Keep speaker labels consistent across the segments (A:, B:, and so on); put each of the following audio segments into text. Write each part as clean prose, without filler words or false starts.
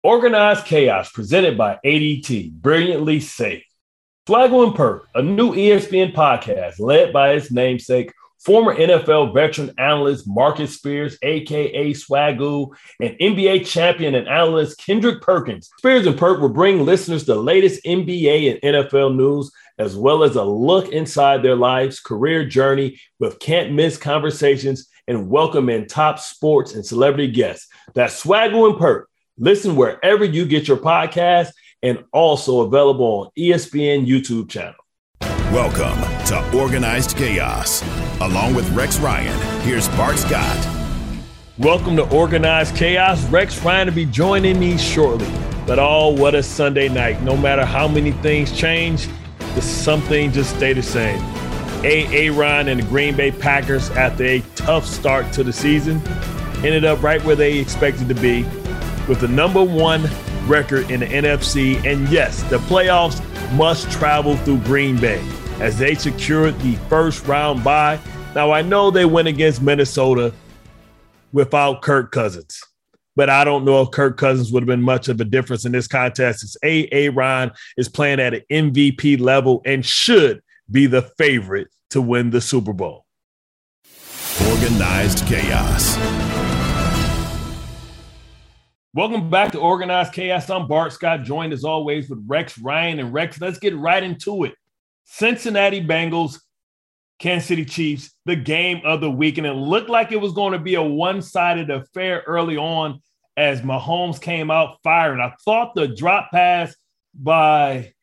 A: Organized Chaos, presented by ADT, brilliantly safe. Swaggle and Perk, a new ESPN podcast led by its namesake, former NFL veteran analyst Marcus Spears, a.k.a. Swaggle, and NBA champion and analyst Kendrick Perkins. Spears and Perk will bring listeners the latest NBA and NFL news, as well as a look inside their lives, career journey with can't-miss conversations, and welcome in top sports and celebrity guests. That's Swaggle and Perk. Listen wherever you get your podcast and also available on ESPN YouTube channel.
B: Welcome to Organized Chaos. Along with Rex Ryan, here's Bart Scott.
A: Welcome to Organized Chaos. Rex Ryan will be joining me shortly. But what a Sunday night. No matter how many things change, some things just stay the same. Aaron and the Green Bay Packers, after a tough start to the season, ended up right where they expected to be, with the number one record in the NFC. And yes, the playoffs must travel through Green Bay as they secured the first round bye. Now, I know they went against Minnesota without Kirk Cousins, but I don't know if Kirk Cousins would have been much of a difference in this contest, as Aaron is playing at an MVP level and should be the favorite to win the Super Bowl.
B: Organized Chaos.
A: Welcome back to Organized Chaos. I'm Bart Scott, joined as always with Rex Ryan. And Rex, let's get right into it. Cincinnati Bengals, Kansas City Chiefs, the game of the week. And it looked like it was going to be a one-sided affair early on as Mahomes came out firing. I thought the drop pass by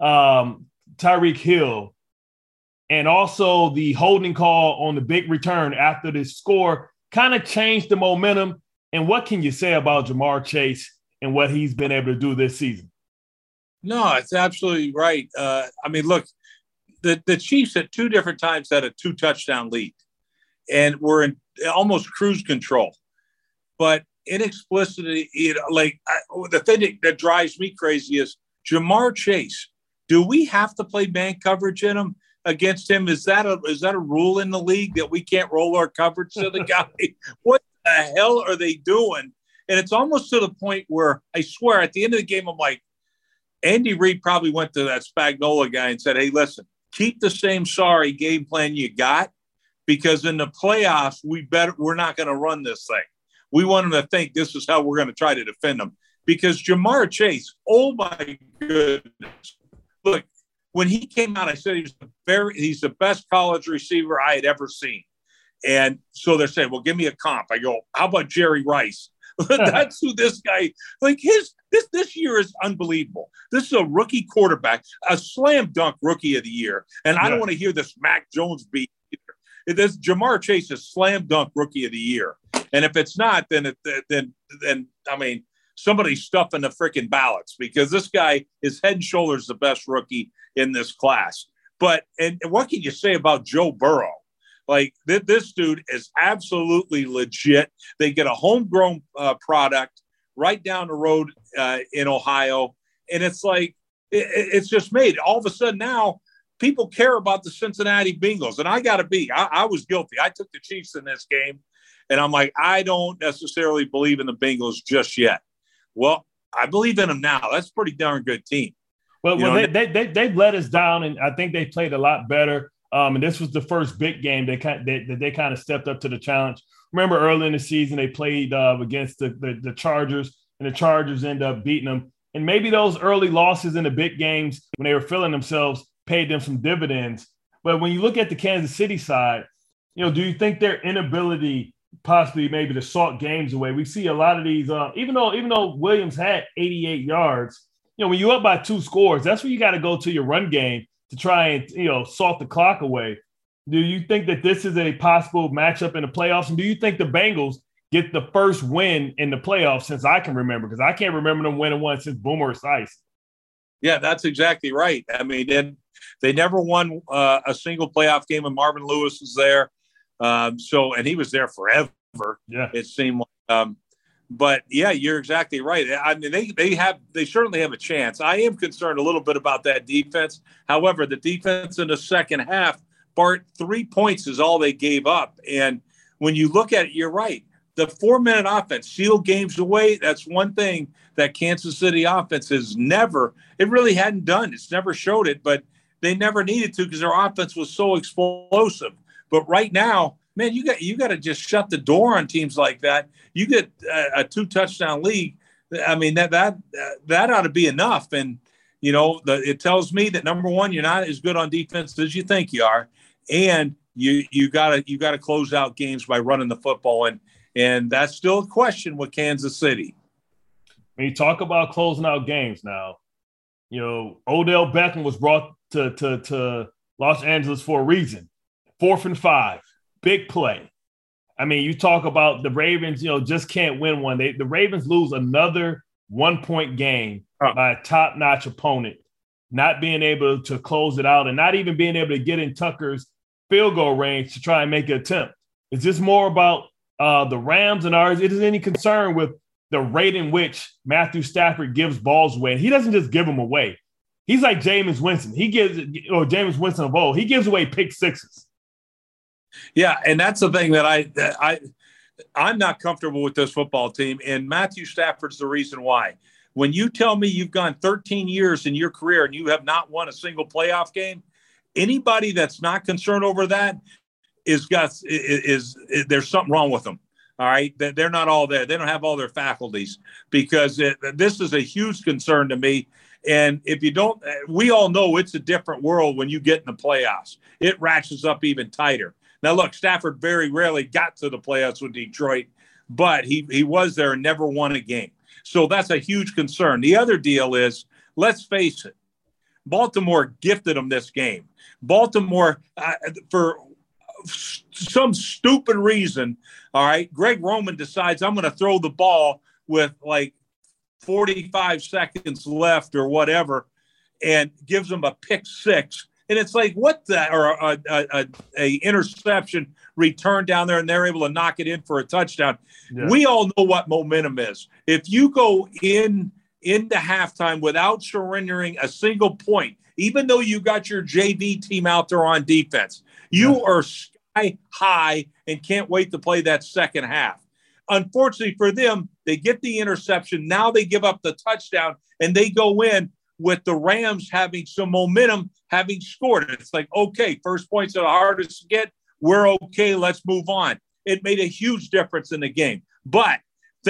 A: Tyreek Hill and also the holding call on the big return after the score kind of changed the momentum. And what can you say about Ja'Marr Chase and what he's been able to do this season?
C: No, it's absolutely right. Look, the Chiefs at two different times had a 2-touchdown lead and were in almost cruise control. But inexplicitly, the thing that drives me crazy is Ja'Marr Chase. Do we have to play man coverage against him? Is that a rule in the league that we can't roll our coverage to the guy? What the hell are they doing? And it's almost to the point where I swear at the end of the game, I'm like, Andy Reid probably went to that Spagnuolo guy and said, hey, listen, keep the same sorry game plan you got, because in the playoffs, we're not going to run this thing. We want them to think this is how we're going to try to defend them. Because Ja'Marr Chase, oh my goodness. Look, when he came out, I said he's the best college receiver I had ever seen. And so they're saying, well, give me a comp. I go, how about Jerry Rice? That's who this guy, this year is unbelievable. This is a rookie quarterback, a slam dunk rookie of the year. And I don't want to hear this Mac Jones beat either. This Ja'Marr Chase is slam dunk rookie of the year. And if it's not, then somebody's stuffing the freaking ballots, because this guy is head and shoulders the best rookie in this class. And what can you say about Joe Burrow? Like, this dude is absolutely legit. They get a homegrown product right down the road in Ohio. And it's like, it's just made. All of a sudden now, people care about the Cincinnati Bengals. And I got to be. I was guilty. I took the Chiefs in this game. And I'm like, I don't necessarily believe in the Bengals just yet. Well, I believe in them now. That's a pretty darn good team.
A: Well, they've let us down, and I think they played a lot better. And this was the first big game that they kind of stepped up to the challenge. Remember, early in the season, they played against the Chargers, and the Chargers ended up beating them. And maybe those early losses in the big games when they were feeling themselves paid them some dividends. But when you look at the Kansas City side, do you think their inability possibly maybe to salt games away? We see a lot of these, even though Williams had 88 yards, when you're up by 2 scores, that's where you got to go to your run game to try and, salt the clock away. Do you think that this is a possible matchup in the playoffs? And do you think the Bengals get the first win in the playoffs since I can remember? Because I can't remember them winning one since Boomer Esiason.
C: Yeah, that's exactly right. I mean, they never won a single playoff game when Marvin Lewis was there. And he was there forever. Yeah, it seemed like. But yeah, you're exactly right. I mean, they certainly have a chance. I am concerned a little bit about that defense. However, the defense in the second half, Bart, 3 points is all they gave up. And when you look at it, you're right. the 4-minute offense, seal games away. That's one thing that Kansas City offense has never, it really hadn't done. It's never showed it, but they never needed to because their offense was so explosive. But right now, man, you got to just shut the door on teams like that. You get a 2-touchdown league. I mean, that ought to be enough. And, you know, it tells me that, number one, you're not as good on defense as you think you are. And you gotta close out games by running the football. And that's still a question with Kansas City.
A: When you talk about closing out games now, you know, Odell Beckham was brought to Los Angeles for a reason. 4th and 5, big play. I mean, you talk about the Ravens, you know, just can't win one. The Ravens lose another 1-point game by a top-notch opponent, not being able to close it out and not even being able to get in Tucker's field goal range to try and make an attempt. It's just more about the Rams and ours. It is any concern with the rate in which Matthew Stafford gives balls away. And he doesn't just give them away. He's like Jameis Winston. Jameis Winston of old. He gives away pick sixes.
C: Yeah, and that's the thing that I'm not comfortable with this football team, and Matthew Stafford's the reason why. When you tell me you've gone 13 years in your career and you have not won a single playoff game, anybody that's not concerned over that is there's something wrong with them. All right, they're not all there. They don't have all their faculties, because this is a huge concern to me. And if you don't, we all know it's a different world when you get in the playoffs. It ratchets up even tighter. Now, look, Stafford very rarely got to the playoffs with Detroit, but he was there and never won a game. So that's a huge concern. The other deal is, let's face it, Baltimore gifted them this game. Baltimore, for some stupid reason, all right, Greg Roman decides, I'm going to throw the ball with like 45 seconds left or whatever, and gives them a pick six. And it's like, what the, or a interception return down there, and they're able to knock it in for a touchdown. Yeah. We all know what momentum is. If you go into halftime without surrendering a single point, even though you got your JV team out there on defense, you are sky high and can't wait to play that second half. Unfortunately for them, they get the interception. Now they give up the touchdown, and they go in with the Rams having some momentum, having scored. It's like, okay, first points are the hardest to get. We're okay. Let's move on. It made a huge difference in the game. But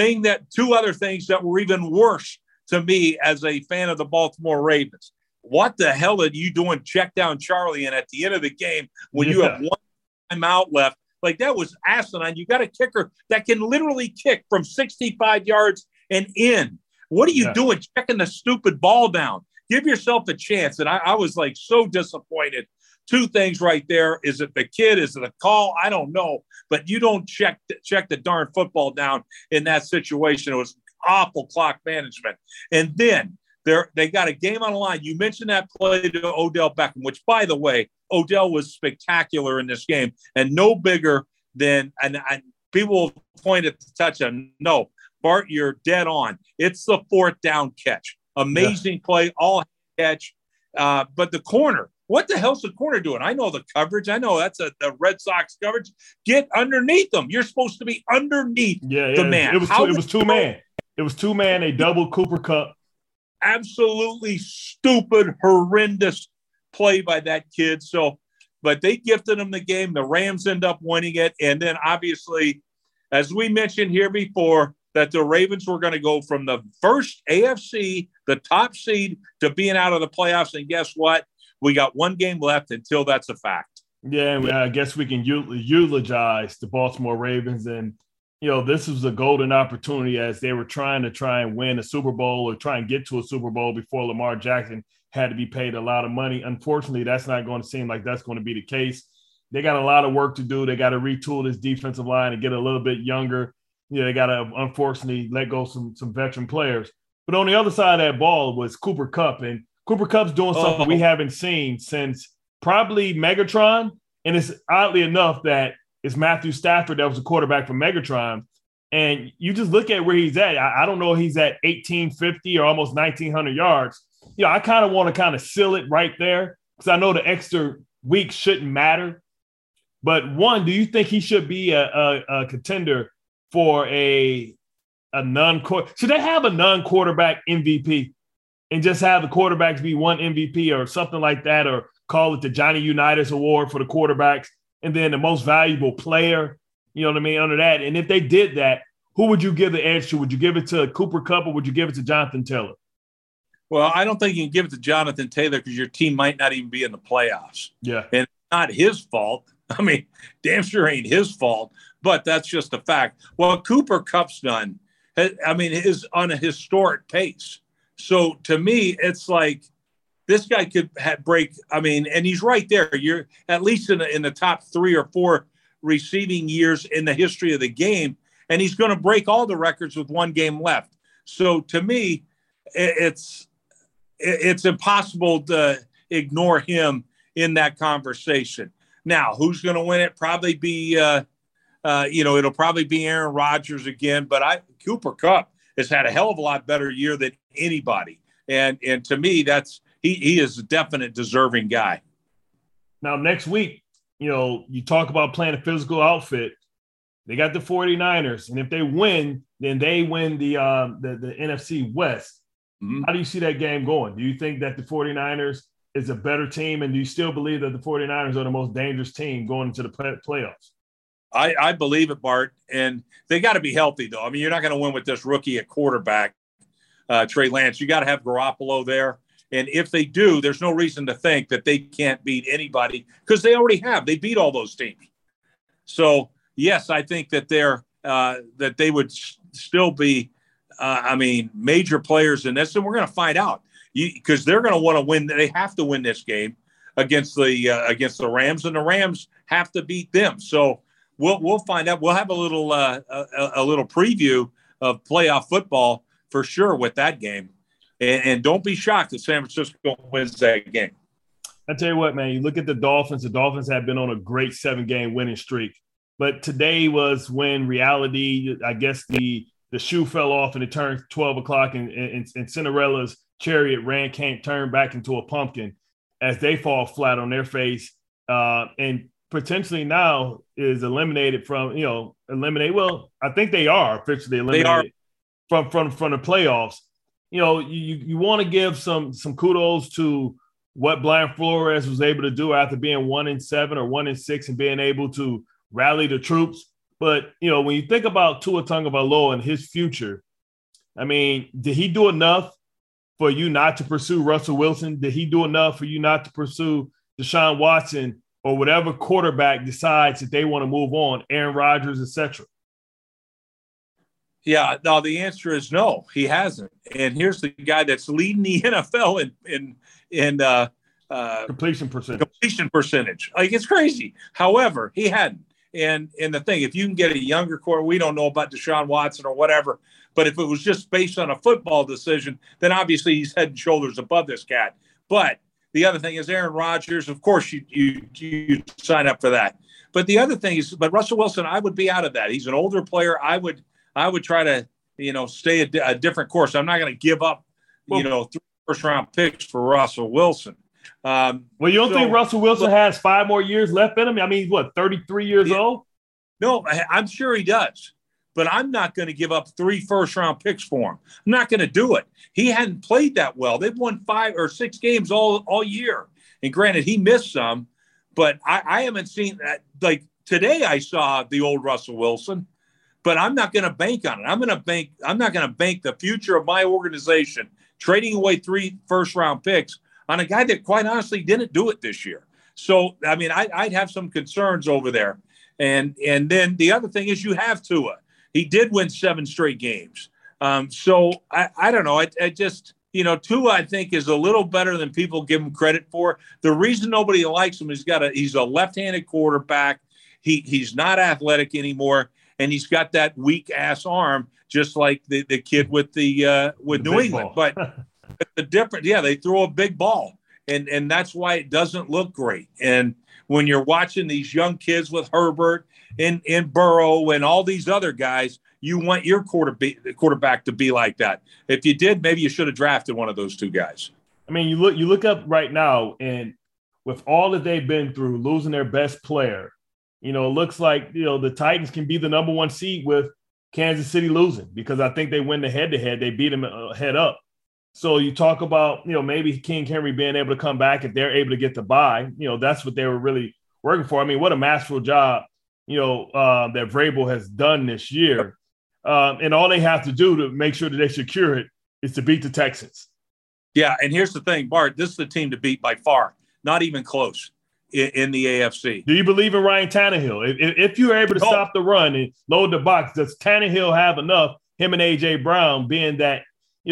C: two other things that were even worse to me as a fan of the Baltimore Ravens. What the hell are you doing? Check down Charlie, and at the end of the game, when you have one timeout left, like, that was asinine. You got a kicker that can literally kick from 65 yards and in. What are you doing checking the stupid ball down? Give yourself a chance. And I was like so disappointed. Two things right there. Is it the kid? Is it a call? I don't know. But you don't check the darn football down in that situation. It was awful clock management. And then they got a game on the line. You mentioned that play to Odell Beckham, which, by the way, Odell was spectacular in this game and no bigger than – and people point at the touchdown. No, Bart, you're dead on. It's the 4th down catch. Amazing play, all catch. But the corner, what the hell's the corner doing? I know the coverage. I know that's the Red Sox coverage. Get underneath them. You're supposed to be underneath the man.
A: It was two-man. It was two-man. They doubled Cooper Kupp.
C: Absolutely stupid, horrendous play by that kid. So, but they gifted him the game. The Rams end up winning it. And then obviously, as we mentioned here before, that the Ravens were going to go from the first AFC, the top seed, to being out of the playoffs. And guess what? We got one game left until that's a fact.
A: Yeah, and I guess we can eulogize the Baltimore Ravens. And, you know, this was a golden opportunity as they were trying and win a Super Bowl or try and get to a Super Bowl before Lamar Jackson had to be paid a lot of money. Unfortunately, that's not going to seem like that's going to be the case. They got a lot of work to do. They got to retool this defensive line and get a little bit younger. You know, they got to, unfortunately, let go some veteran players. But on the other side of that ball was Cooper Kupp. And Cooper Kupp's doing something we haven't seen since probably Megatron. And it's oddly enough that it's Matthew Stafford that was the quarterback for Megatron. And you just look at where he's at. I don't know if he's at 1,850 or almost 1,900 yards. You know, I kind of want to kind of seal it right there because I know the extra week shouldn't matter. But one, do you think he should be a contender for a non-quarterback. Should they have a non-quarterback MVP and just have the quarterbacks be one MVP or something like that, or call it the Johnny Unitas Award for the quarterbacks, and then the most valuable player, you know what I mean, under that? And if they did that, who would you give the edge to? Would you give it to Cooper Kupp or would you give it to Jonathan Taylor?
C: Well, I don't think you can give it to Jonathan Taylor because your team might not even be in the playoffs.
A: Yeah.
C: And it's not his fault. I mean, damn sure ain't his fault, but that's just a fact. Well, Cooper Kupp's done, I mean, is on a historic pace. So to me, it's like this guy could break. I mean, and he's right there. You're at least in the top 3 or 4 receiving years in the history of the game. And he's going to break all the records with 1 game left. So to me, it's impossible to ignore him in that conversation. Now, who's going to win it? Probably be, it'll probably be Aaron Rodgers again. But Cooper Kupp has had a hell of a lot better year than anybody. And to me, he is a definite deserving guy.
A: Now, next week, you talk about playing a physical outfit. They got the 49ers. And if they win, then they win the NFC West. Mm-hmm. How do you see that game going? Do you think that the 49ers is a better team? And do you still believe that the 49ers are the most dangerous team going into the playoffs?
C: I believe it, Bart. And they got to be healthy, though. I mean, you're not going to win with this rookie at quarterback, Trey Lance. You got to have Garoppolo there. And if they do, there's no reason to think that they can't beat anybody because they already have. They beat all those teams. So, yes, I think that that they would still be, major players in this. And we're going to find out because they're going to want to win. They have to win this game against the Rams, and the Rams have to beat them. So we'll find out. We'll have a little preview of playoff football for sure with that game. And don't be shocked if San Francisco wins that game.
A: I tell you what, man, you look at the Dolphins. The Dolphins have been on a great 7-game winning streak. But today was when reality, I guess the shoe fell off and it turned 12 o'clock and Cinderella's chariot can't turn back into a pumpkin as they fall flat on their face and potentially now is eliminated from, well, I think they are officially eliminated from the playoffs. You want to give some kudos to what Brian Flores was able to do after being 1-7 or 1-6 and being able to rally the troops. But, when you think about Tua Tagovailoa and his future, I mean, did he do enough for you not to pursue Russell Wilson? Did he do enough for you not to pursue Deshaun Watson or whatever quarterback decides that they want to move on, Aaron Rodgers, etc.?
C: Yeah, no, the answer is no, he hasn't. And here's the guy that's leading the NFL in
A: completion
C: percentage. Like, it's crazy. However, he hadn't. And the thing, if you can get a younger core, we don't know about Deshaun Watson or whatever, but if it was just based on a football decision, then obviously he's head and shoulders above this cat. But the other thing is Aaron Rodgers, of course you sign up for that. But the other thing is, but Russell Wilson, I would be out of that. He's an older player. I would try to, stay a different course. I'm not going to give up, 3 first-round picks for Russell Wilson.
A: Well, you don't think Russell Wilson has 5 more years left in him? I mean, what, 33 years old?
C: No, I'm sure he does. But I'm not going to give up 3 first-round picks for him. I'm not going to do it. He hadn't played that well. They've won 5 or 6 games all year. And granted, he missed some. But I haven't seen that. Like, today I saw the old Russell Wilson. But I'm not going to bank on it. I'm not going to bank the future of my organization trading away 3 first-round picks on a guy that quite honestly didn't do it this year. So, I mean, I'd have some concerns over there. And then the other thing is you have Tua. He did win 7 straight games. So I don't know. I just, Tua, I think, is a little better than people give him credit for. The reason nobody likes him is he's a left-handed quarterback. He's not athletic anymore. And he's got that weak ass arm, just like the kid with New England. But the difference, they throw a big ball, and that's why it doesn't look great. And when you're watching these young kids with Herbert and Burrow and all these other guys, you want your quarterback to be like that. If you did, maybe you should have drafted one of those 2 guys.
A: I mean, you look up right now, and with all that they've been through, losing their best player. It looks like, the Titans can be the number 1 seed with Kansas City losing because I think they win the head-to-head. They beat them head up. So you talk about, maybe King Henry being able to come back if they're able to get the bye. That's what they were really working for. I mean, what a masterful job, that Vrabel has done this year. And all they have to do to make sure that they secure it is to beat the Texans.
C: Yeah, and here's the thing, Bart, this is the team to beat by far, not even close in the AFC.
A: Do you believe in Ryan Tannehill? If you're able to stop the run and load the box, does Tannehill have enough, him and A.J. Brown, being that,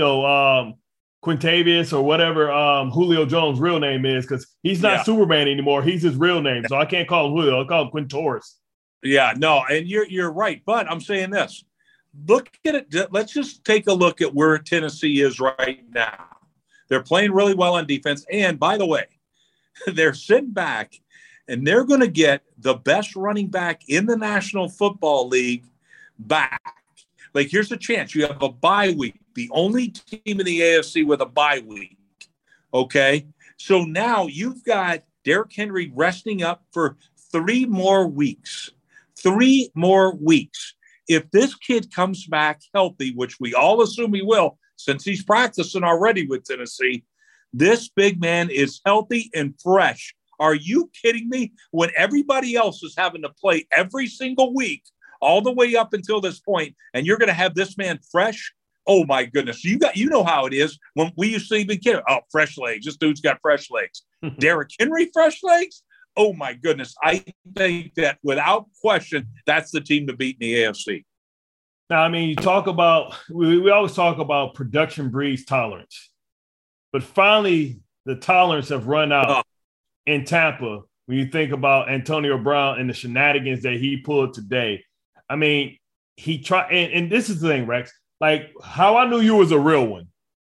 A: Quintavious or whatever Julio Jones' real name is, because he's not Superman anymore. He's his real name, so I can't call him Julio. I call him Quintoris.
C: Yeah, no, and you're right, but I'm saying this. Look at it. Let's just take a look at where Tennessee is right now. They're playing really well on defense. And by the way, they're sitting back and they're going to get the best running back in the National Football League back. Like, here's a chance. You have a bye week, the only team in the AFC with a bye week. Okay. So now you've got Derrick Henry resting up for 3 more weeks. 3 more weeks. If this kid comes back healthy, which we all assume he will, since he's practicing already with Tennessee, this big man is healthy and fresh. Are you kidding me? When everybody else is having to play every single week, all the way up until this point, and you're going to have this man fresh? Oh my goodness. You know how it is when we used to even kid. Oh, fresh legs. This dude's got fresh legs. Derrick Henry, fresh legs? Oh my goodness. I think that without question, that's the team to beat in the AFC.
A: Now, I mean, you talk about, we always talk about production breeds tolerance, but finally the tolerance have run out in Tampa when you think about Antonio Brown and the shenanigans that he pulled today. I mean, he tried, and this is the thing, Rex, like how I knew you was a real one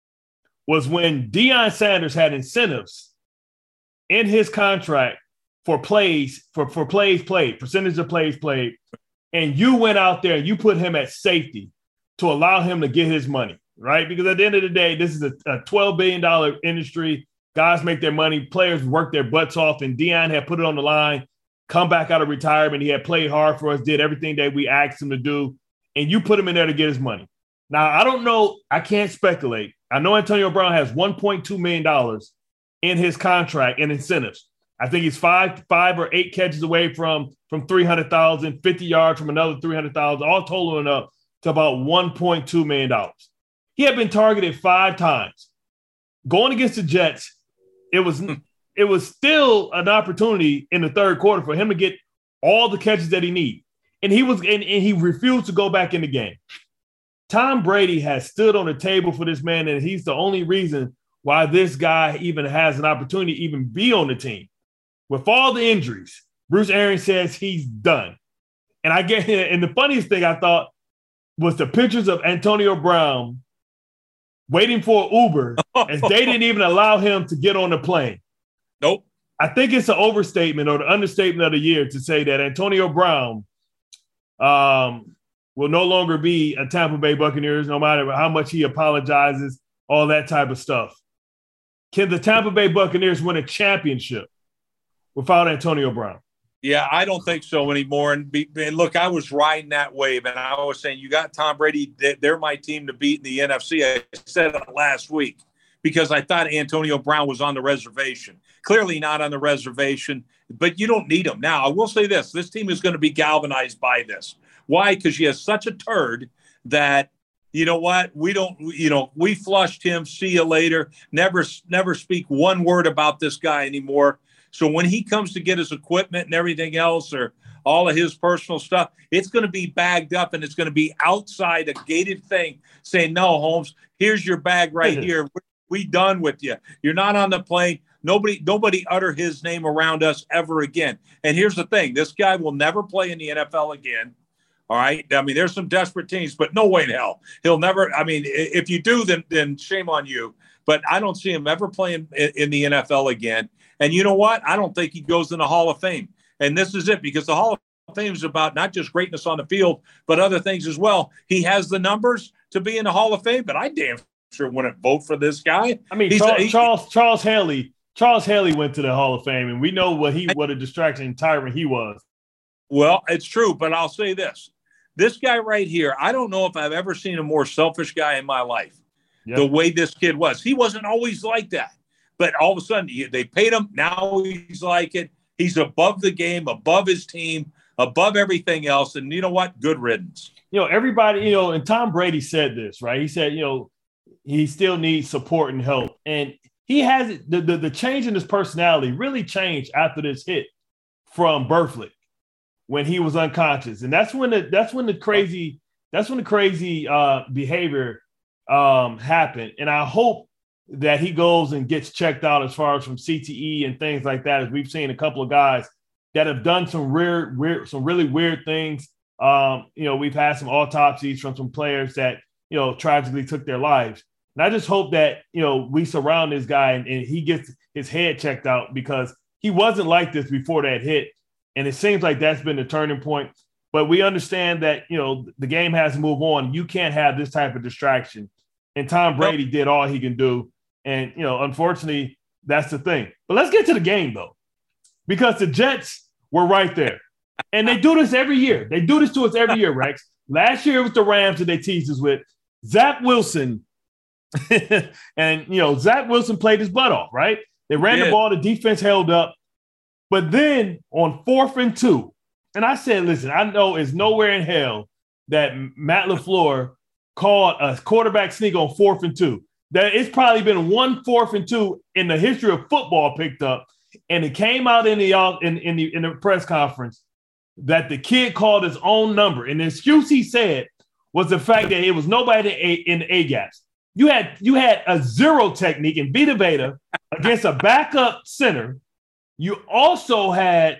A: was when Deion Sanders had incentives in his contract for plays, for plays played, percentage of plays played, and you went out there and you put him at safety to allow him to get his money, right? Because at the end of the day, this is a $12 billion industry. Guys make their money. Players work their butts off, and Deion had put it on the line, come back out of retirement. He had played hard for us, did everything that we asked him to do, and you put him in there to get his money. Now, I don't know. I can't speculate. I know Antonio Brown has $1.2 million in his contract in incentives. I think he's 5 or 8 catches away from 300,000, 50 yards from another 300,000, all totaling up to about $1.2 million. He had been targeted 5 times. Going against the Jets, it was still an opportunity in the third quarter for him to get all the catches that he needed. And he refused to go back in the game. Tom Brady has stood on the table for this man, and he's the only reason why this guy even has an opportunity to even be on the team. With all the injuries, Bruce Arians says he's done. And the funniest thing I thought was the pictures of Antonio Brown waiting for Uber as they didn't even allow him to get on the plane.
C: Nope.
A: I think it's an overstatement or the understatement of the year to say that Antonio Brown will no longer be a Tampa Bay Buccaneers, no matter how much he apologizes, all that type of stuff. Can the Tampa Bay Buccaneers win a championship without Antonio Brown?
C: Yeah, I don't think so anymore. And look, I was riding that wave, and I was saying, you got Tom Brady. They're my team to beat in the NFC. I said it last week because I thought Antonio Brown was on the reservation. Clearly not on the reservation, but you don't need him. Now, I will say this team is going to be galvanized by this. Why? Because he has such a turd that, you know what, we flushed him. See you later. Never speak one word about this guy anymore. So when he comes to get his equipment and everything else, or all of his personal stuff, it's going to be bagged up and it's going to be outside a gated thing saying, no, Holmes, here's your bag right here. We done with you. You're not on the plane. Nobody utter his name around us ever again. And here's the thing. This guy will never play in the NFL again. All right. I mean, there's some desperate teams, but no way in hell. He'll never. I mean, if you do, then shame on you. But I don't see him ever playing in the NFL again. And you know what? I don't think he goes in the Hall of Fame. And this is it, because the Hall of Fame is about not just greatness on the field, but other things as well. He has the numbers to be in the Hall of Fame, but I damn sure wouldn't vote for this guy.
A: I mean, Charles Haley went to the Hall of Fame, and we know what a distraction and tyrant he was.
C: Well, it's true, but I'll say this. This guy right here, I don't know if I've ever seen a more selfish guy in my life. Yep. The way this kid was. He wasn't always like that. But all of a sudden, they paid him. Now he's like it. He's above the game, above his team, above everything else. And you know what? Good riddance.
A: Everybody, and Tom Brady said this, right? He said, he still needs support and help. And he has the change in his personality really changed after this hit from Berflick when he was unconscious. And that's when the crazy behavior happened. And I hope that he goes and gets checked out as far as from CTE and things like that, as we've seen a couple of guys that have done some really weird things. We've had some autopsies from some players that, tragically took their lives. And I just hope that, we surround this guy and he gets his head checked out, because he wasn't like this before that hit. And it seems like that's been the turning point. But we understand that, the game has to move on. You can't have this type of distraction. And Tom Brady did all he can do. And, unfortunately, that's the thing. But let's get to the game, though, because the Jets were right there. And they do this every year. They do this to us every year, Rex. Last year it was the Rams that they teased us with. Zach Wilson. And, Zach Wilson played his butt off, right? They ran the ball. The defense held up. But then on 4th and 2, and I said, listen, I know it's nowhere in hell that Matt LaFleur called a quarterback sneak on 4th and 2. That it's probably been 1 4th and 2 in the history of football picked up, and it came out in the press conference that the kid called his own number, and the excuse he said was the fact that it was nobody in the A gaps. You had a zero technique in Vita Vea against a backup center. You also had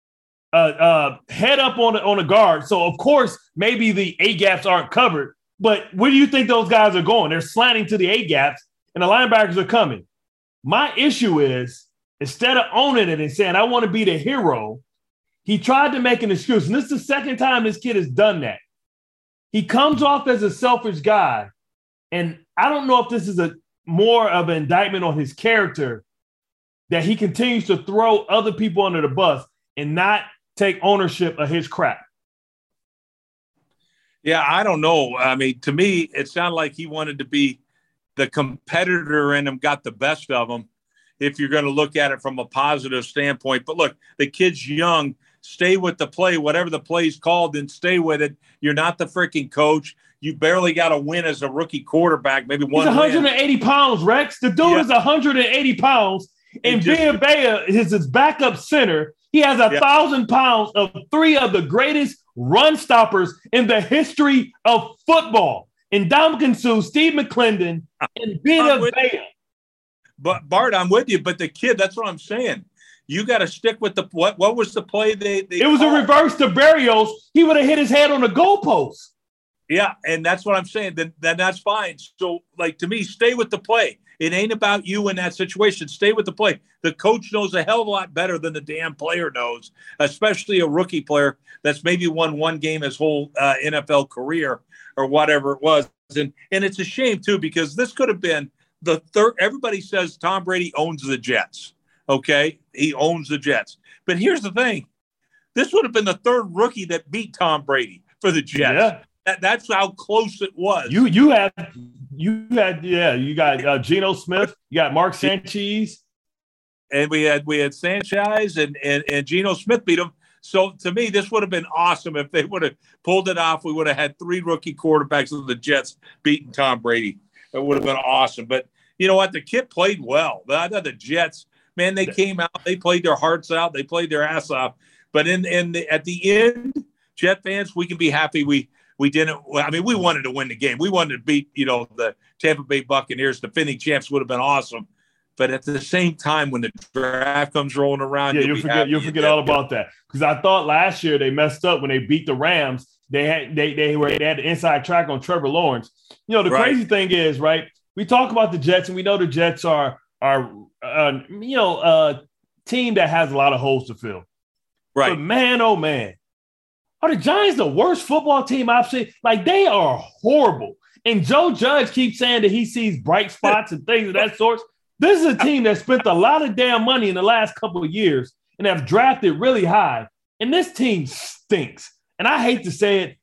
A: head up on a guard, so of course maybe the A gaps aren't covered. But where do you think those guys are going? They're slanting to the A gaps, and the linebackers are coming. My issue is, instead of owning it and saying, I want to be the hero, he tried to make an excuse. And this is the second time this kid has done that. He comes off as a selfish guy. And I don't know if this is more of an indictment on his character, that he continues to throw other people under the bus and not take ownership of his crap.
C: Yeah, I don't know. I mean, to me, it sounded like he wanted to be the competitor in him, got the best of him, if you're going to look at it from a positive standpoint. But look, the kid's young. Stay with the play. Whatever the play's called, then stay with it. You're not the freaking coach. You barely got a win as a rookie quarterback, maybe one.
A: He's 180 pounds, Rex. The dude is 180 pounds. And Vita Vea is his backup center. He has 1,000 pounds of 3 of the greatest run stoppers in the history of football. And Ndamukong Suh, Steve McClendon, and Vita Vea.
C: But Bart, I'm with you. But the kid, that's what I'm saying. You got to stick with the what was the play they
A: it was
C: called?
A: A reverse to Berrios. He would have hit his head on the goalpost.
C: Yeah, and that's what I'm saying. Then that's fine. So, to me, stay with the play. It ain't about you in that situation. Stay with the play. The coach knows a hell of a lot better than the damn player knows, especially a rookie player that's maybe won one game his whole NFL career or whatever it was. And it's a shame, too, because this could have been the third. Everybody says Tom Brady owns the Jets. Okay? He owns the Jets. But here's the thing. This would have been the third rookie that beat Tom Brady for the Jets. Yeah. That's how close it was.
A: You got Geno Smith, you got Mark Sanchez,
C: and we had Sanchez and Geno Smith beat him. So to me, this would have been awesome if they would have pulled it off. We would have had 3 rookie quarterbacks of the Jets beating Tom Brady. It would have been awesome. But you know what? The kid played well. I thought the Jets, man, they came out, they played their hearts out, they played their ass off. But at the end, Jet fans, we can be happy we didn't. I mean, we wanted to win the game. We wanted to beat, the Tampa Bay Buccaneers, defending champs. Would have been awesome. But at the same time, when the draft comes rolling around,
A: you'll forget all about that. Because I thought last year they messed up when they beat the Rams. They had the inside track on Trevor Lawrence. Crazy thing is, right? We talk about the Jets, and we know the Jets are a team that has a lot of holes to fill.
C: Right.
A: But man, oh man. Are the Giants the worst football team I've seen? They are horrible. And Joe Judge keeps saying that he sees bright spots and things of that sort. This is a team that spent a lot of damn money in the last couple of years and have drafted really high. And this team stinks. And I hate to say it,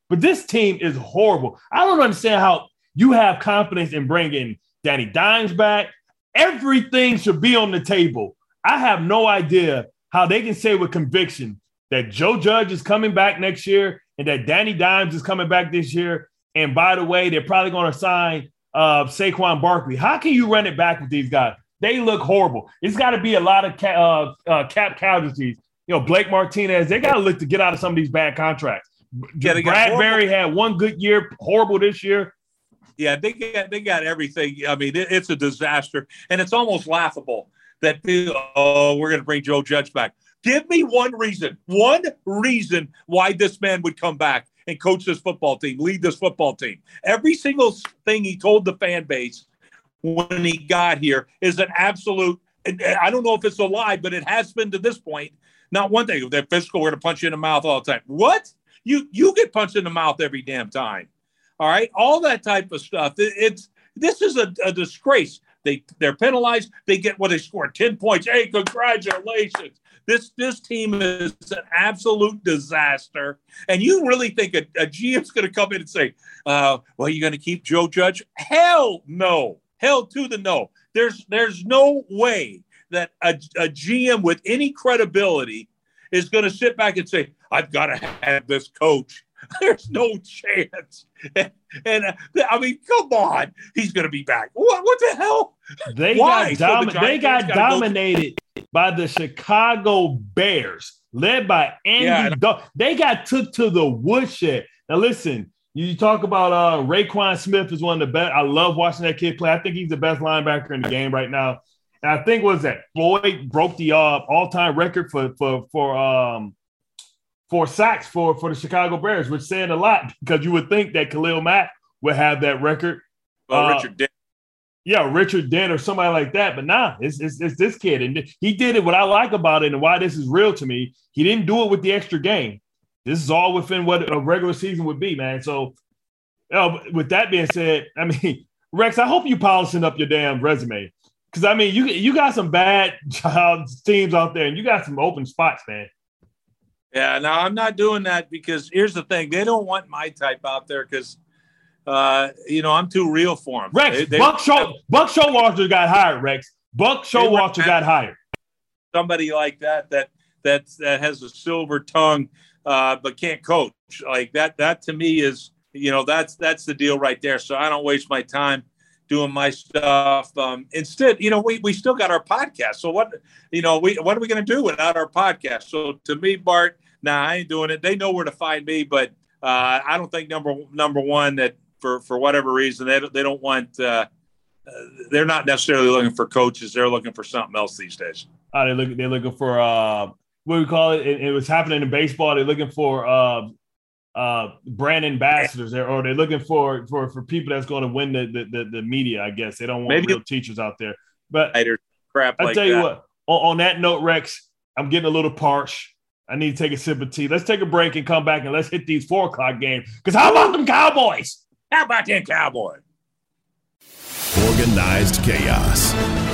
A: But this team is horrible. I don't understand how you have confidence in bringing Danny Dimes back. Everything should be on the table. I have no idea how they can say with conviction that Joe Judge is coming back next year and that Danny Dimes is coming back this year. And by the way, they're probably going to sign Saquon Barkley. How can you run it back with these guys? They look horrible. It's got to be a lot of cap casualties. Blake Martinez, they got to look to get out of some of these bad contracts. Yeah, Bradbury had one good year, horrible this year.
C: Yeah, they got everything. I mean, it's a disaster. And it's almost laughable that, we're going to bring Joe Judge back. Give me one reason why this man would come back and coach this football team, lead this football team. Every single thing he told the fan base when he got here is an absolute, I don't know if it's a lie, but it has been to this point. Not one thing. They're physical, we're going to punch you in the mouth all the time. What? You get punched in the mouth every damn time. All right? All that type of stuff. This is a disgrace. They're penalized. They get what they scored, 10 points. Hey, congratulations. This team is an absolute disaster. And you really think a GM's going to come in and say, well, you're going to keep Joe Judge? Hell no. Hell to the no. There's no way that a GM with any credibility is going to sit back and say, I've got to have this coach. There's no chance. And I mean, come on. He's going to be back. What the hell?
A: They got dominated by the Chicago Bears, led by Andy Dalton. They got took to the woodshed. Now, listen, you talk about Raekwon Smith is one of the best. I love watching that kid play. I think he's the best linebacker in the game right now. And I think Floyd broke the all-time record for sacks for the Chicago Bears, which said a lot because you would think that Khalil Mack would have that record.
C: Richard Dent.
A: Yeah, Richard Dent or somebody like that. But it's this kid. And he did it. What I like about it and why this is real to me, he didn't do it with the extra game. This is all within what a regular season would be, man. So with that being said, I mean, Rex, I hope you polishing up your damn resume. Because, I mean, you got some bad teams out there, and you got some open spots, man.
C: Yeah, no, I'm not doing that because here's the thing. They don't want my type out there because, I'm too real for them.
A: Rex, Buck Showalter got hired, Rex. Buck Showalter got hired.
C: Somebody like that has a silver tongue but can't coach. Like that to me is, that's the deal right there. So I don't waste my time doing my stuff. Instead, we still got our podcast. So what are we going to do without our podcast? So to me, Bart, I ain't doing it. They know where to find me, but I don't think number one that for whatever reason, they don't want, they're not necessarily looking for coaches. They're looking for something else these days.
A: They're looking for, what do we call it? It was happening in baseball. They're looking for, brand ambassadors there, or they're looking for people that's going to win the media. I guess they don't want real teachers out there. But
C: crap.
A: I tell you what. On that note, Rex, I'm getting a little parched. I need to take a sip of tea. Let's take a break and come back and let's hit these 4:00 games. Because how about them Cowboys?
C: How about them Cowboys?
B: Organized chaos.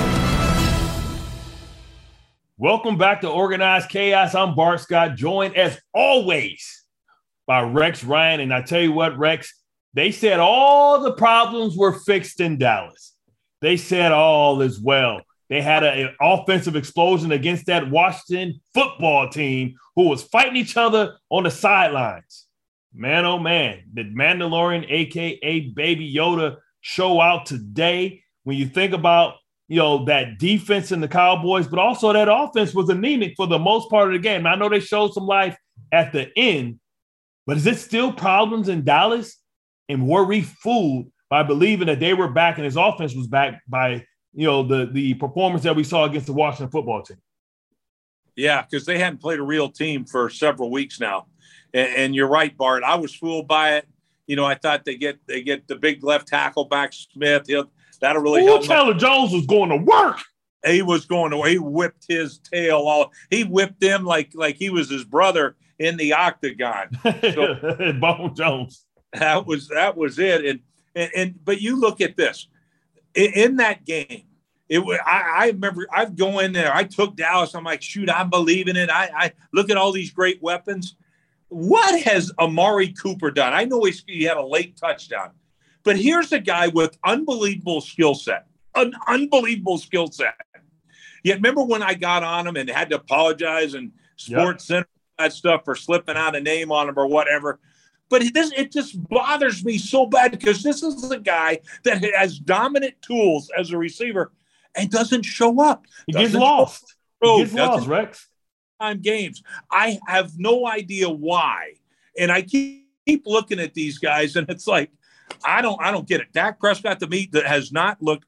A: Welcome back to Organized Chaos. I'm Bart Scott, joined as always by Rex Ryan. And I tell you what, Rex, they said all the problems were fixed in Dallas. They said all is well. They had an offensive explosion against that Washington football team who was fighting each other on the sidelines. Man, oh man, did Mandalorian, a.k.a. Baby Yoda, show out today? When you think about, that defense in the Cowboys, but also that offense was anemic for the most part of the game. I know they showed some life at the end, but is it still problems in Dallas? And were we fooled by believing that they were back and his offense was back by, the performance that we saw against the Washington football team?
C: Yeah, because they hadn't played a real team for several weeks now. And you're right, Bart. I was fooled by it. I thought they get the big left tackle back, Smith. That'll really help.
A: Chandler Jones was going to work.
C: He whipped his tail all. He whipped them like he was his brother in the octagon. So,
A: Bone Jones.
C: That was it. And but you look at this in that game. I remember I'd go in there. I took Dallas. I'm like, shoot, I'm believing it. I look at all these great weapons. What has Amari Cooper done? I know he had a late touchdown, but here's a guy with unbelievable skill set, an unbelievable skill set. Yet remember when I got on him and had to apologize and Sports Center, that stuff for slipping out a name on him or whatever. But it just bothers me so bad because this is a guy that has dominant tools as a receiver and doesn't show up.
A: He gets lost. He gets lost, Rex.
C: Games. I have no idea why. And I keep looking at these guys and it's like, I don't get it. Dak Prescott to me that has not looked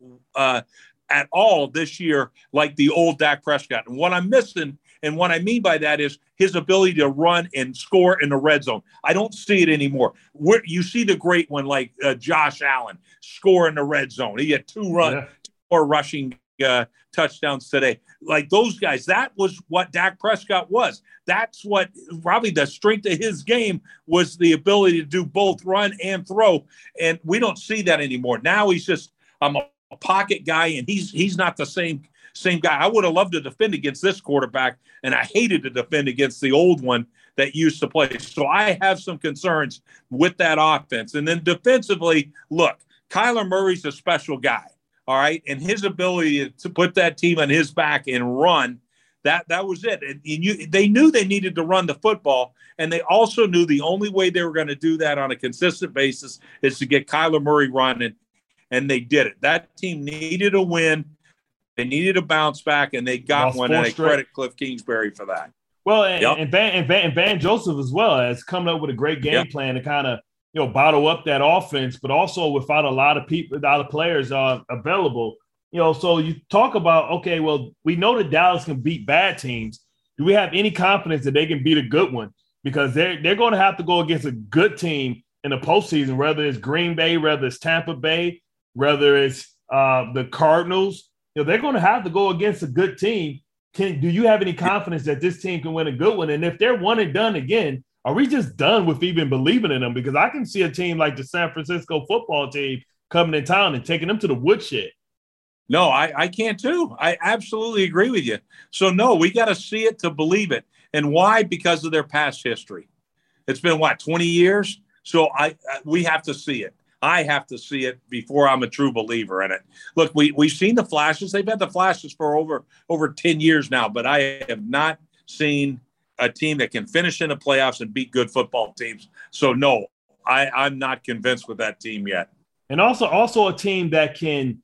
C: at all this year like the old Dak Prescott. And what I'm missing, and what I mean by that is his ability to run and score in the red zone. I don't see it anymore. You see the great one like Josh Allen score in the red zone. He had two more rushing touchdowns today. Like those guys, that was what Dak Prescott was. That's what probably the strength of his game was, the ability to do both run and throw. And we don't see that anymore. Now he's just a pocket guy, and he's not the same guy. I would have loved to defend against this quarterback, and I hated to defend against the old one that used to play. So I have some concerns with that offense. And then defensively, look, Kyler Murray's a special guy. All right. And his ability to put that team on his back and run, that was it. And they knew they needed to run the football. And they also knew the only way they were going to do that on a consistent basis is to get Kyler Murray running. And they did it. That team needed a win. They needed a bounce back, and they got one. And I credit Cliff Kingsbury for that.
A: Well, and Van Joseph as well has come up with a great game plan to kind of, bottle up that offense, but also without a lot of players available. So you talk about, okay, well, we know that Dallas can beat bad teams. Do we have any confidence that they can beat a good one? Because they're going to have to go against a good team in the postseason, whether it's Green Bay, whether it's Tampa Bay, whether it's the Cardinals. They're going to have to go against a good team. Do you have any confidence that this team can win a good one? And if they're one and done again, are we just done with even believing in them? Because I can see a team like the San Francisco football team coming in town and taking them to the woodshed.
C: No, I can too. I absolutely agree with you. So, no, we got to see it to believe it. And why? Because of their past history. It's been, 20 years? So we have to see it. I have to see it before I'm a true believer in it. Look, we've seen the flashes. They've had the flashes for over 10 years now, but I have not seen a team that can finish in the playoffs and beat good football teams. So, no, I'm not convinced with that team yet.
A: And also a team that can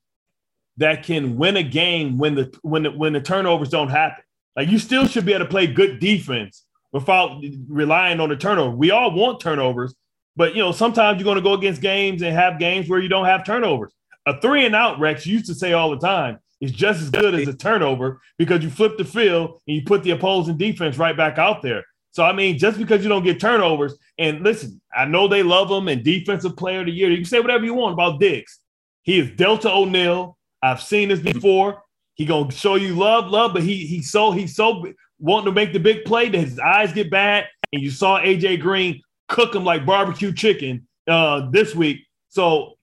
A: win a game when the turnovers don't happen. Like, you still should be able to play good defense without relying on the turnover. We all want turnovers, but sometimes you're going to go against games and have games where you don't have turnovers. A 3-and-out, Rex, used to say all the time, is just as good as a turnover because you flip the field and you put the opposing defense right back out there. So, I mean, just because you don't get turnovers, and listen, I know they love him and defensive player of the year. You can say whatever you want about Diggs. He is Delta O'Neal. I've seen this before. He going to show you love, but he's so wanting to make the big play that his eyes get bad. And you saw AJ Green cook him like barbecue chicken this week. So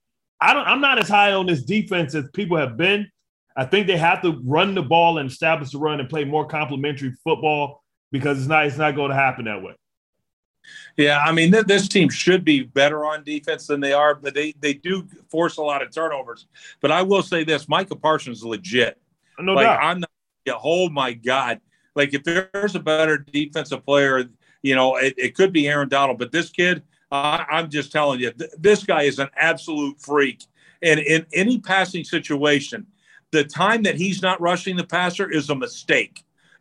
A: I'm not as high on this defense as people have been. I think they have to run the ball and establish the run and play more complementary football because it's not going to happen that way.
C: Yeah, I mean, this team should be better on defense than they are, but they do force a lot of turnovers. But I will say this, Micah Parsons is legit.
A: No doubt.
C: I'm not, oh, my God. Like, if there's a better defensive player, it could be Aaron Donald. But this kid, I'm just telling you, this guy is an absolute freak. And in any passing situation, the time that he's not rushing the passer is a mistake.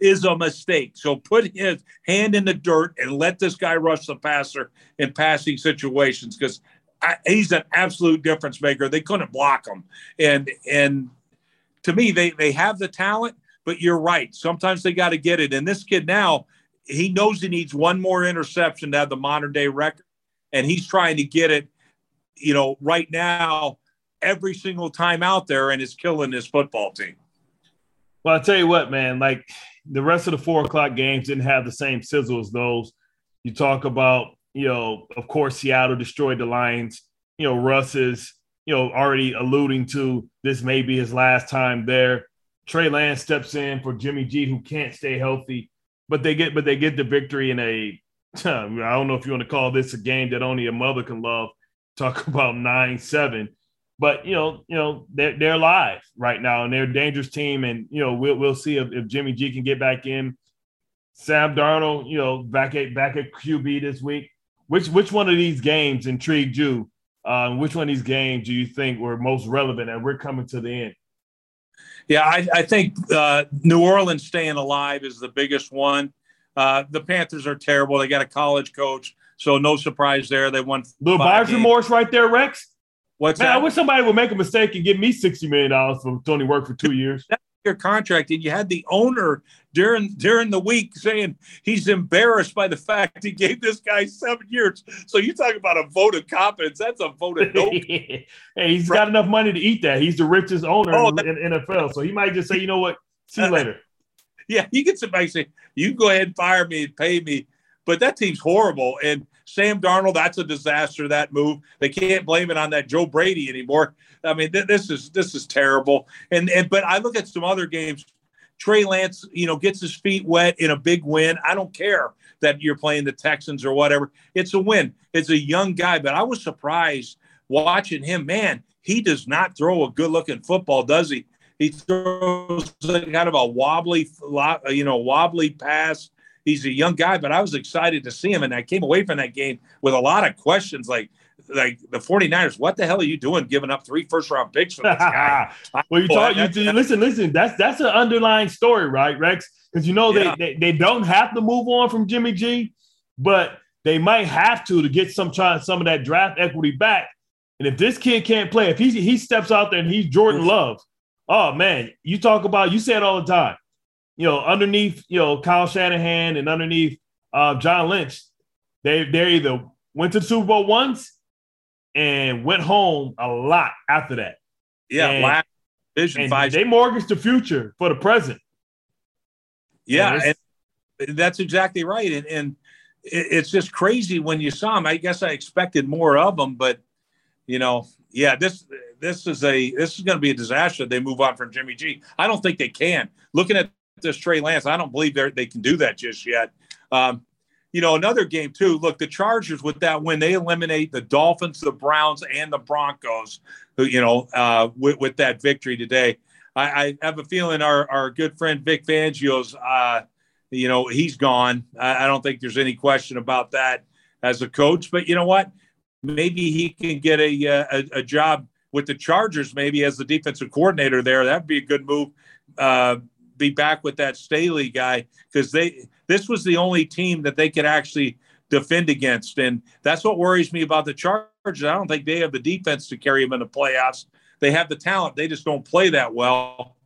C: So put his hand in the dirt and let this guy rush the passer in passing situations because he's an absolute difference maker. They couldn't block him. And to me, they have the talent, but you're right. Sometimes they got to get it. And this kid now, he knows he needs one more interception to have the modern day record. And he's trying to get it, right now, every single time out there, and is killing his football team.
A: Well, I'll tell you what, man, like the rest of the 4:00 games didn't have the same sizzle as those. You talk about, of course, Seattle destroyed the Lions. Russ is, already alluding to this may be his last time there. Trey Lance steps in for Jimmy G, who can't stay healthy, but they get the victory in a I don't know if you want to call this a game that only a mother can love. Talk about 9-7, but they're live right now and they're a dangerous team. And we'll see if Jimmy G can get back in. Sam Darnold, back at QB this week. Which one of these games intrigued you? Which one of these games do you think were most relevant? And we're coming to the end.
C: Yeah, I think New Orleans staying alive is the biggest one. The Panthers are terrible. They got a college coach, so no surprise there. They won.
A: Little buyer's remorse right there, Rex.
C: What's
A: Man,
C: that?
A: I wish somebody would make a mistake and give me $60 million for Tony work for 2 years.
C: That's your contract, and you had the owner during the week saying he's embarrassed by the fact he gave this guy 7 years. So you talk about a vote of confidence. That's a vote of no.
A: Hey, he's got enough money to eat that. He's the richest owner in NFL, so he might just say, you know what, see you later.
C: Yeah, he gets somebody say, you go ahead and fire me and pay me. But that team's horrible. And Sam Darnold, that's a disaster, that move. They can't blame it on that Joe Brady anymore. I mean, this is terrible. But I look at some other games. Trey Lance, gets his feet wet in a big win. I don't care that you're playing the Texans or whatever. It's a win. It's a young guy. But I was surprised watching him. Man, he does not throw a good-looking football, does he? He throws kind of a wobbly pass. He's a young guy, but I was excited to see him. And I came away from that game with a lot of questions like the 49ers, what the hell are you doing giving up 3 first-round picks for this guy?
A: Listen, that's an underlying story, right, Rex? Because they don't have to move on from Jimmy G, but they might have to get some of that draft equity back. And if this kid can't play, if he steps out there and he's Jordan Love, oh, man, you say it all the time. Underneath, Kyle Shanahan and underneath John Lynch, they either went to the Super Bowl once and went home a lot after that.
C: Yeah, last division 5.
A: They mortgaged the future for the present.
C: Yeah, and that's exactly right. And it's just crazy when you saw him. I guess I expected more of them, but this is going to be a disaster if they move on from Jimmy G. I don't think they can. Looking at this Trey Lance, I don't believe they can do that just yet. Another game too. Look, the Chargers with that win, they eliminate the Dolphins, the Browns, and the Broncos. With that victory today, I have a feeling our good friend Vic Fangio's, he's gone. I don't think there's any question about that as a coach. But you know what? Maybe he can get a job with the Chargers, maybe as the defensive coordinator there. That'd be a good move. Be back with that Staley guy, because this was the only team that they could actually defend against. And that's what worries me about the Chargers. I don't think they have the defense to carry them in the playoffs. They have the talent. They just don't play that well.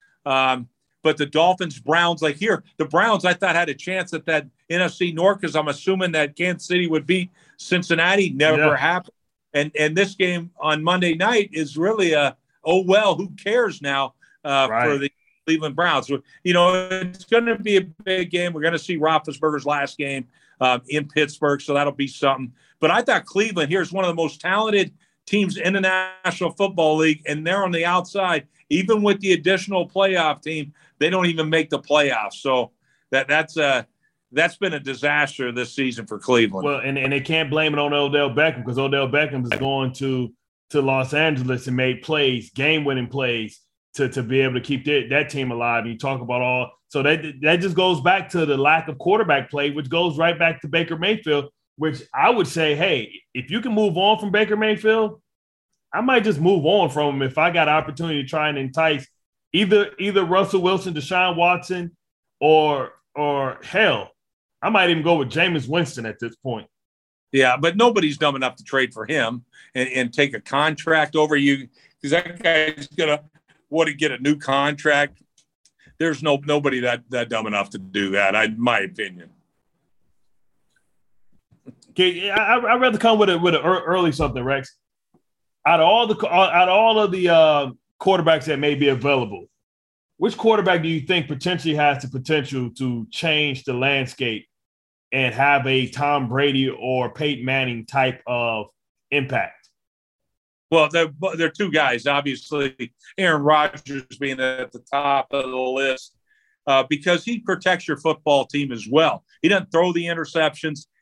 C: But the Dolphins, Browns, the Browns I thought had a chance at that NFC North, because I'm assuming that Kansas City would beat Cincinnati. Never happened. And this game on Monday night is really who cares now for the Cleveland Browns. It's going to be a big game. We're going to see Roethlisberger's last game in Pittsburgh, so that'll be something. But I thought Cleveland here is one of the most talented teams in the National Football League, and they're on the outside. Even with the additional playoff team, they don't even make the playoffs. So that's been a disaster this season for Cleveland.
A: Well, and they can't blame it on Odell Beckham, because Odell Beckham is going to Los Angeles and made plays, game-winning plays, to be able to keep that team alive. You talk about so that just goes back to the lack of quarterback play, which goes right back to Baker Mayfield, which I would say, hey, if you can move on from Baker Mayfield, I might just move on from him if I got an opportunity to try and entice either Russell Wilson, Deshaun Watson, or hell, I might even go with Jameis Winston at this point.
C: Yeah, but nobody's dumb enough to trade for him and take a contract over you, because that guy's going to want to get a new contract. There's nobody that dumb enough to do that, in my opinion.
A: Okay, I'd rather come with an early something, Rex. Out of all of the quarterbacks that may be available, which quarterback do you think potentially has the potential to change the landscape and have a Tom Brady or Peyton Manning type of impact?
C: Well, they're two guys, obviously. Aaron Rodgers being at the top of the list because he protects your football team as well. He doesn't throw the interceptions.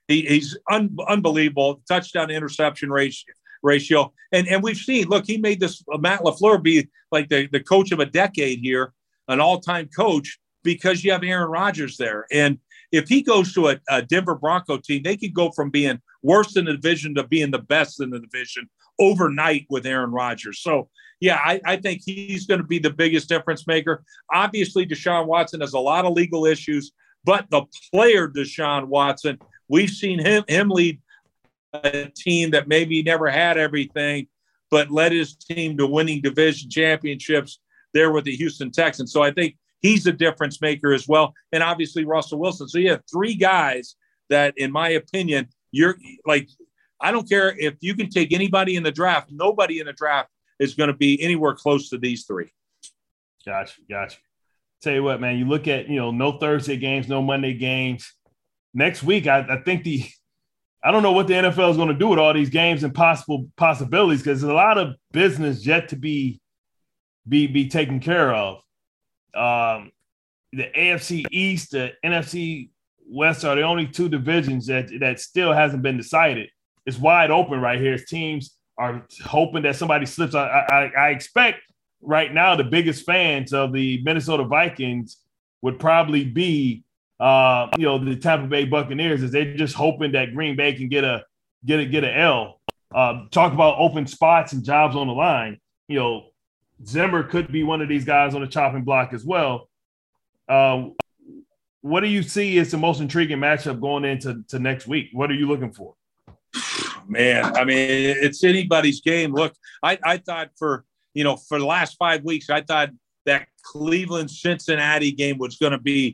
C: He's unbelievable. Touchdown interception ratio. And we've seen, look, he made this Matt LaFleur be like the coach of a decade here, an all-time coach, because you have Aaron Rodgers there. And if he goes to a Denver Bronco team, they could go from being worst in the division to being the best in the division overnight with Aaron Rodgers. So, yeah, I think he's going to be the biggest difference maker. Obviously, Deshaun Watson has a lot of legal issues, but the player Deshaun Watson, we've seen him lead a team that maybe never had everything, but led his team to winning division championships there with the Houston Texans. So I think he's a difference maker as well. And obviously Russell Wilson. So you have three guys that, in my opinion, you're like, I don't care if you can take anybody in the draft. Nobody in the draft is going to be anywhere close to these three.
A: Gotcha. Tell you what, man, you look at, no Thursday games, no Monday games. Next week, I think I don't know what the NFL is going to do with all these games and possibilities, because there's a lot of business yet to be taken care of. The AFC East, the NFC West are the only two divisions that still hasn't been decided. It's wide open right here. Teams are hoping that somebody slips. I expect right now the biggest fans of the Minnesota Vikings would probably be the Tampa Bay Buccaneers, as they're just hoping that Green Bay can get a L. Talk about open spots and jobs on the line. Zimmer could be one of these guys on the chopping block as well. What do you see as the most intriguing matchup going into next week? What are you looking for?
C: Man, I mean, it's anybody's game. Look, I thought for the last 5 weeks, I thought that Cleveland-Cincinnati game was going to be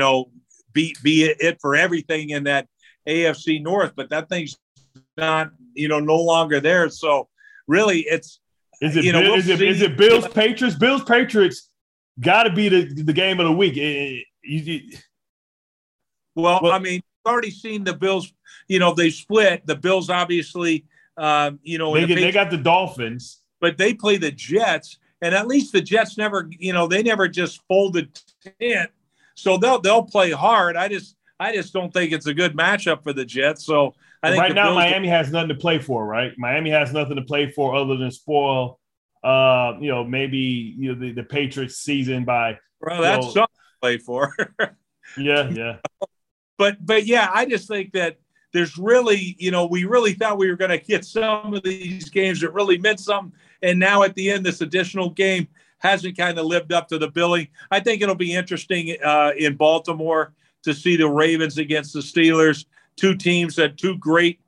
C: it for everything in that AFC North, but that thing's not, no longer there. So really it's, is it Bills Patriots? Bills Patriots got to be the game of the week. Well, I mean, I've already seen the Bills, they split. The Bills obviously,
A: they got the Dolphins,
C: but they play the Jets, and at least the Jets never, they never just folded tent. So they'll play hard. I just don't think it's a good matchup for the Jets. So I think
A: right now Miami has nothing to play for, right? Miami has nothing to play for other than spoil, maybe the Patriots season by.
C: Well, that's something to play for.
A: Yeah.
C: But yeah, I just think that there's really, we really thought we were going to get some of these games that really meant something, and now at the end, this additional game hasn't kind of lived up to the billing. I think it'll be interesting in Baltimore to see the Ravens against the Steelers, two teams that two great,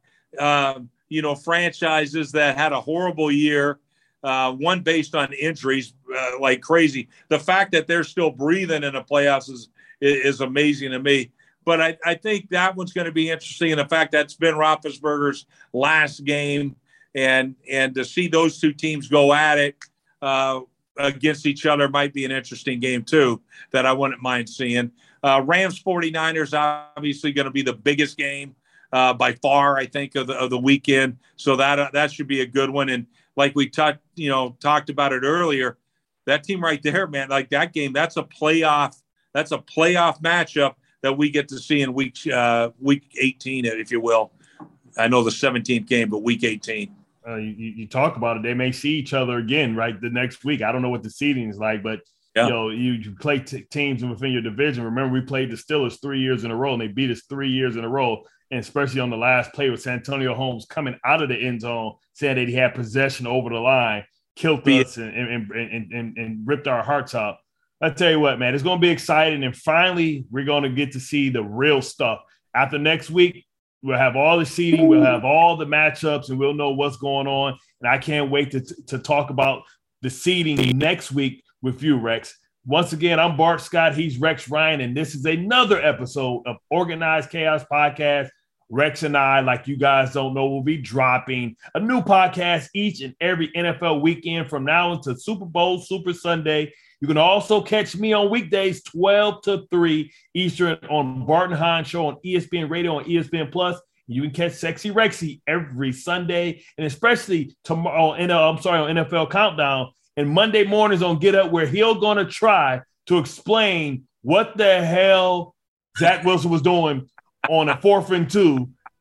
C: franchises that had a horrible year, one based on injuries like crazy. The fact that they're still breathing in the playoffs is amazing to me. But I think that one's going to be interesting. And the fact that's Ben Roethlisberger's last game, and to see those two teams go at it against each other might be an interesting game too, that I wouldn't mind seeing. Rams 49ers obviously going to be the biggest game by far, I think, of the weekend. So that should be a good one. And like we talked about it earlier, that team right there, man, like that game, that's a playoff matchup that we get to see in week 18, if you will. I know the 17th game, but week 18.
A: You talk about it, they may see each other again, right, the next week. I don't know what the seeding is like, but yeah. You play teams within your division. Remember, we played the Steelers 3 years in a row, and they beat us 3 years in a row, and especially on the last play with Santonio Holmes coming out of the end zone, saying that he had possession over the line, killed us and ripped our hearts out. I tell you what, man, it's going to be exciting, and finally we're going to get to see the real stuff. After next week, we'll have all the seeding, we'll have all the matchups, and we'll know what's going on. And I can't wait to talk about the seeding next week with you, Rex. Once again, I'm Bart Scott. He's Rex Ryan, and this is another episode of Organized Chaos Podcast. Rex and I, like you guys don't know, will be dropping a new podcast each and every NFL weekend from now until Super Bowl, Super Sunday. You can also catch me on weekdays 12 to 3 Eastern on Barton Hahn Show on ESPN Radio and ESPN Plus. You can catch Sexy Rexy every Sunday, and especially tomorrow on NFL Countdown and Monday mornings on Get Up, where he'll going to try to explain what the hell Zach Wilson was doing on a 4th and 2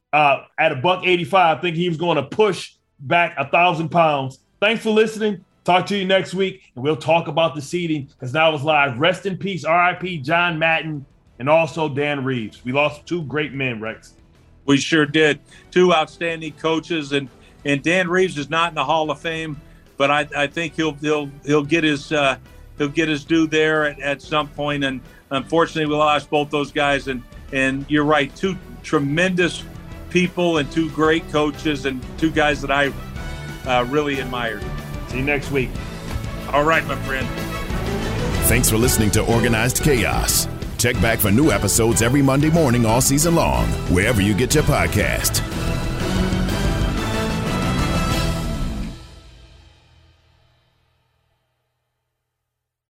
A: at $185, thinking he was going to push back 1,000 pounds. Thanks for listening. Talk to you next week, and we'll talk about the seeding because now it's live. Rest in peace, RIP John Madden, and also Dan Reeves. We lost 2 great men, Rex.
C: We sure did. 2 outstanding coaches, and Dan Reeves is not in the Hall of Fame, but I think he'll get his due there at some point. And unfortunately, we lost both those guys. And you're right, 2 tremendous people and 2 great coaches and 2 guys that I really admired.
A: See you next week.
C: All right, my friend.
B: Thanks for listening to Organized Chaos. Check back for new episodes every Monday morning all season long, wherever you get your podcast.